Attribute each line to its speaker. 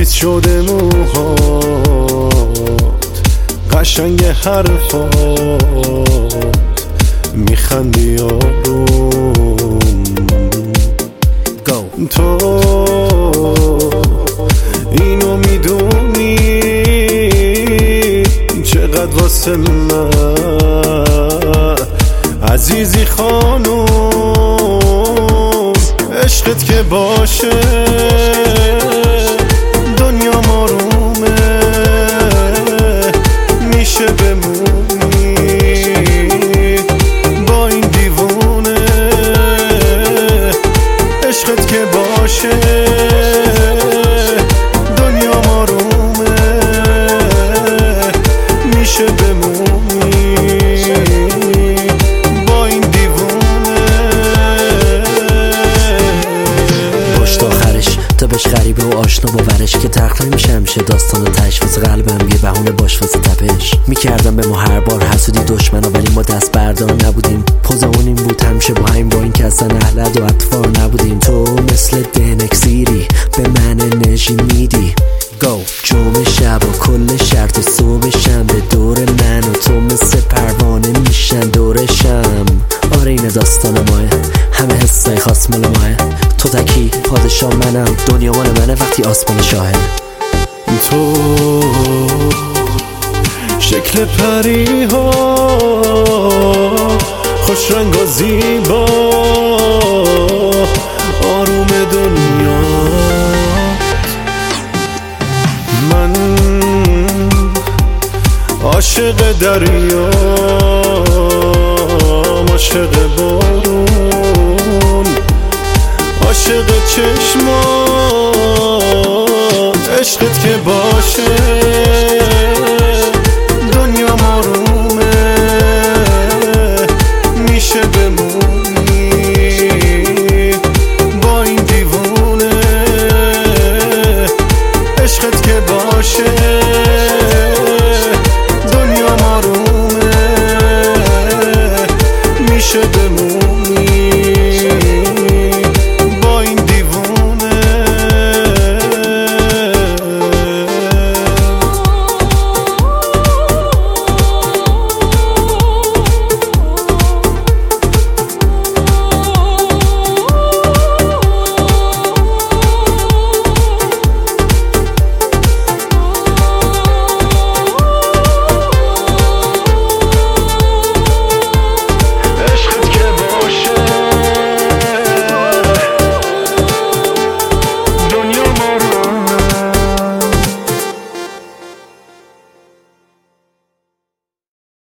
Speaker 1: خیس شده موهات، قشنگ حرفات، میخندی آروم. تو اینو میدونی چقدر واسه من عزیزی خانوم. عشقت که باشه دنیا آرومه، میشه بمونی با این دیوونه. عشقت که باشه دنیا آرومه، میشه بمونی با این دیوونه.
Speaker 2: باش تا آخرش تا بهش غریبه و آشنا باورش که تقریبا میشه همیشه داستان تشخیص قلبم یه بهونه باش واسه تپش. میکردم به ما هر بار حسودی دشمنا، ولی ما دست بردار نبودیم. پوزمون این بود همیشه با همین، با این که اصلا اهلد و اطفار نبودیم. تو مثل دنکسیری به من انرژی میدی. جمعه شب و کل شرط صبح شنبه دور من و تو مثل پروانه میشن دورشم. آره این داستان ماه، همه حسای خاص مال ماه. تو تکی پادشاه منم، دنیا مال منه وقتی آسمان شاهه.
Speaker 1: تو شکل پری ها خوش رنگ و زیبا، آروم دنیا. من عاشق دریا، عاشق بارون، عاشق چشمات. عشقت که باشه